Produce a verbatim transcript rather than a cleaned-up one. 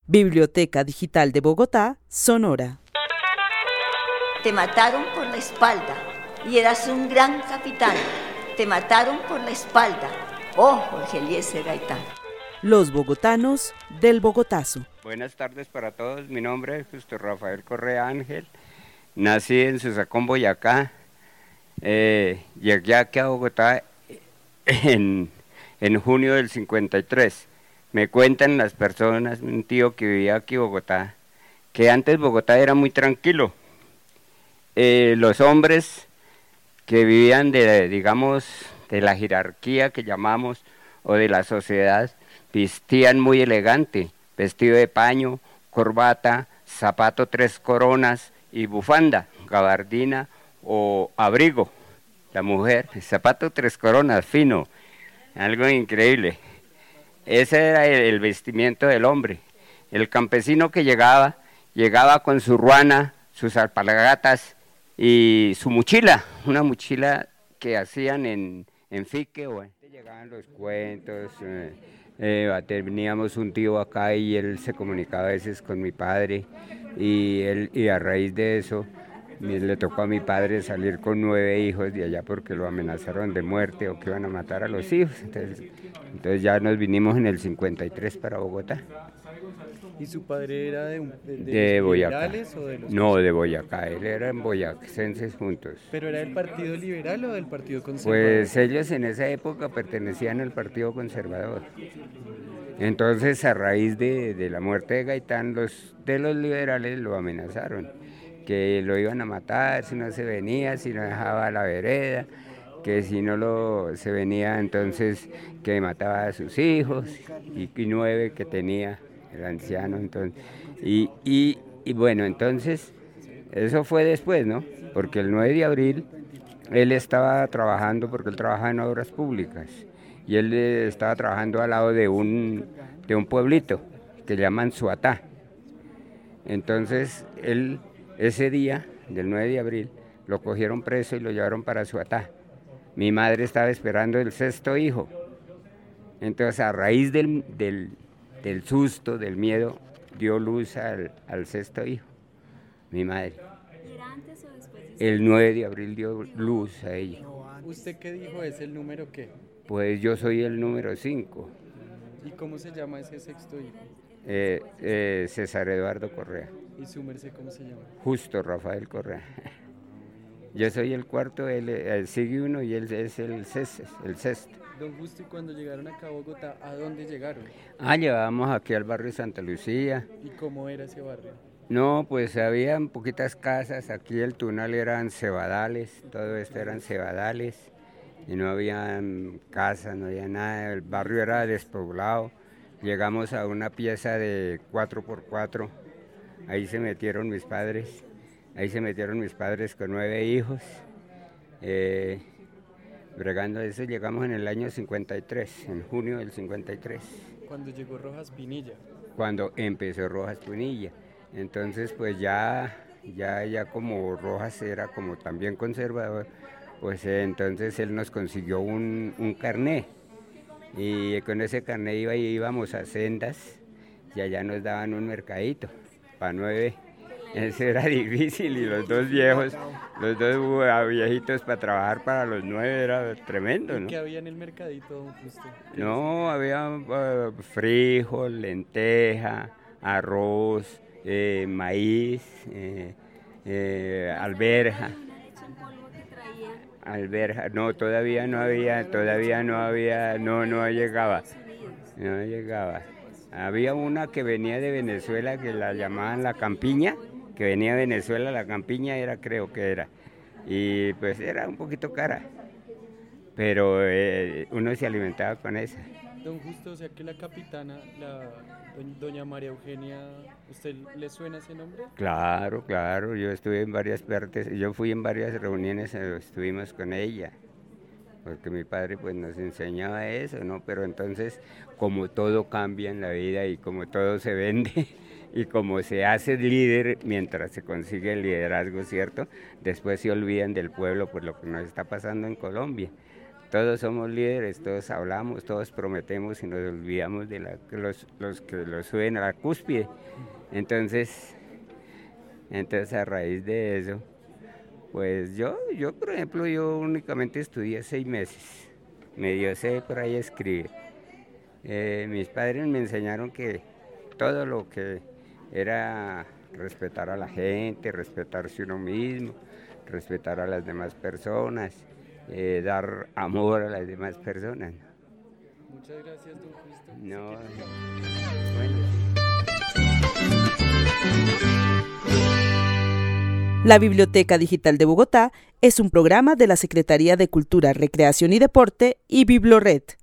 Biblioteca Digital de Bogotá, Sonora. Te mataron por la espalda y eras un gran capitán. Te mataron por la espalda. Oh, Jorge Eliezer Gaitán. Los bogotanos del Bogotazo. Buenas tardes para todos. Mi nombre es Justo Rafael Correa Ángel. Nací en Susacón, Boyacá. Eh, llegué aquí a Bogotá en, en junio del cincuenta y tres. Me cuentan las personas, un tío que vivía aquí en Bogotá, que antes Bogotá era muy tranquilo. Eh, los hombres que vivían de, digamos, de la jerarquía que llamamos, o de la sociedad, vestían muy elegante, vestido de paño, corbata, zapato tres coronas y bufanda, gabardina o abrigo. La mujer, zapato tres coronas, fino, algo increíble. Ese era el, el vestimiento del hombre. El campesino que llegaba, llegaba con su ruana, sus alpargatas y su mochila, una mochila que hacían en, en fique. O en... Llegaban los cuentos, eh, eh, teníamos un tío acá y él se comunicaba a veces con mi padre y, él, y a raíz de eso le tocó a mi padre salir con nueve hijos de allá porque lo amenazaron de muerte o que iban a matar a los hijos. Entonces, entonces ya nos vinimos en el cincuenta y tres para Bogotá. ¿Y su padre era de, un, de, de, de los Boyacá? liberales o de los No, de Boyacá, él era en boyacenses juntos. ¿Pero era del Partido Liberal o del Partido Conservador? Pues ellos en esa época pertenecían al Partido Conservador. Entonces, a raíz de, de la muerte de Gaitán, los de los liberales lo amenazaron, que lo iban a matar si no se venía, si no dejaba la vereda, que si no lo se venía entonces que mataba a sus hijos y, y nueve que tenía el anciano. Entonces, y, y, y bueno, entonces eso fue después, ¿no? Porque el nueve de abril él estaba trabajando, porque él trabajaba en obras públicas, y él estaba trabajando al lado de un, de un pueblito que llaman Suatá. Entonces él, ese día del nueve de abril, lo cogieron preso y lo llevaron para Suatá. Mi madre estaba esperando el sexto hijo. Entonces, a raíz del, del, del susto, del miedo, dio luz al, al sexto hijo, mi madre. ¿Era antes o después? El nueve de abril dio luz a ella. ¿Usted qué dijo? ¿Es el número qué? Pues yo soy el número cinco. ¿Y cómo se llama ese sexto hijo? Eh, eh, César Eduardo Correa. ¿Y su merced cómo se llama? Justo Rafael Correa. Yo soy el cuarto, él, él sigue uno y él es el sexto. El sexto. Don Justo, ¿y cuando llegaron acá a Bogotá, a dónde llegaron? Ah, llegábamos aquí al barrio Santa Lucía. ¿Y cómo era ese barrio? No, pues habían poquitas casas, aquí el túnel eran cebadales, todo esto eran cebadales, y no había casas, no había nada, el barrio era despoblado. Llegamos a una pieza de cuatro por cuatro, ahí se metieron mis padres, ahí se metieron mis padres con nueve hijos, eh, bregando eso. Llegamos en el año cincuenta y tres, en junio del cincuenta y tres. Cuando llegó Rojas Pinilla. Cuando empezó Rojas Pinilla. Entonces, pues ya, ya, ya como Rojas era como también conservador, pues eh, entonces él nos consiguió un, un carné, y con ese carné iba, íbamos a sendas y allá nos daban un mercadito para nueve. Eso era difícil, y los dos viejos, los dos viejitos para trabajar para los nueve era tremendo, ¿no? ¿Qué había en el mercadito, don Justo? No, había uh, frijol, lenteja, arroz, Eh, maíz, eh, eh, alberja, alberja, no, todavía no había, todavía no había, no, no llegaba, no llegaba. Había una que venía de Venezuela que la llamaban la campiña, que venía de Venezuela, la campiña era, creo que era, y pues era un poquito cara, pero eh, uno se alimentaba con esa. Don Justo, o sea que la capitana, la doña María Eugenia, ¿usted le suena ese nombre? Claro, claro, yo estuve en varias partes, yo fui en varias reuniones, estuvimos con ella, porque mi padre pues nos enseñaba eso, ¿no? Pero entonces, como todo cambia en la vida y como todo se vende y como se hace líder mientras se consigue el liderazgo, ¿cierto? Después se olvidan del pueblo por lo que nos está pasando en Colombia. Todos somos líderes, todos hablamos, todos prometemos y nos olvidamos de la, los, los que los suben a la cúspide. Entonces, entonces a raíz de eso, pues yo, yo por ejemplo, yo únicamente estudié seis meses. Medio sé por ahí escribir. Eh, mis padres me enseñaron que todo lo que era respetar a la gente, respetarse uno mismo, respetar a las demás personas, eh, dar amor a las demás personas. Muchas gracias, don Cristo. No, Sé que- bueno, La Biblioteca Digital de Bogotá es un programa de la Secretaría de Cultura, Recreación y Deporte y Biblored.